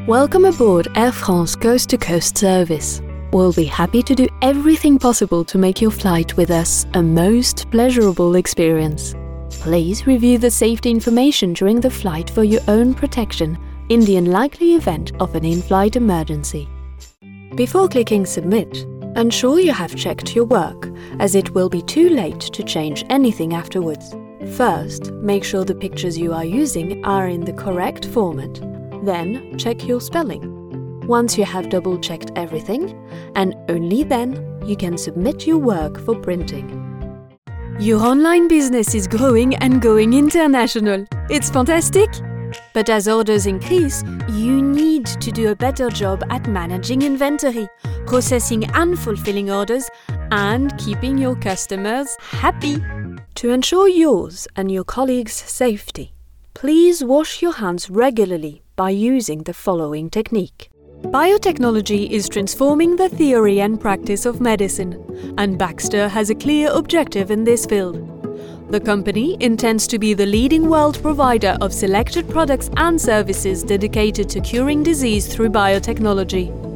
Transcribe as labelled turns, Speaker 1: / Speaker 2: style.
Speaker 1: Welcome aboard Air France Coast to Coast service. We'll be happy to do everything possible to make your flight with us a most pleasurable experience. Please review the safety information during the flight for your own protection in the unlikely event of an in-flight emergency. Before clicking Submit, ensure you have checked your work, as it will be too late to change anything afterwards. First, make sure the pictures you are using are in the correct format. Then, check your spelling. Once you have double-checked everything, and only then, you can submit your work for printing. Your online business is growing and going international. It's fantastic! But as orders increase, you need to do a better job at managing inventory, processing and fulfilling orders, and keeping your customers happy. To ensure yours and your colleagues' safety, please wash your hands regularly by using the following technique. Biotechnology is transforming the theory and practice of medicine, and Baxter has a clear objective in this field. The company intends to be the leading world provider of selected products and services dedicated to curing disease through biotechnology.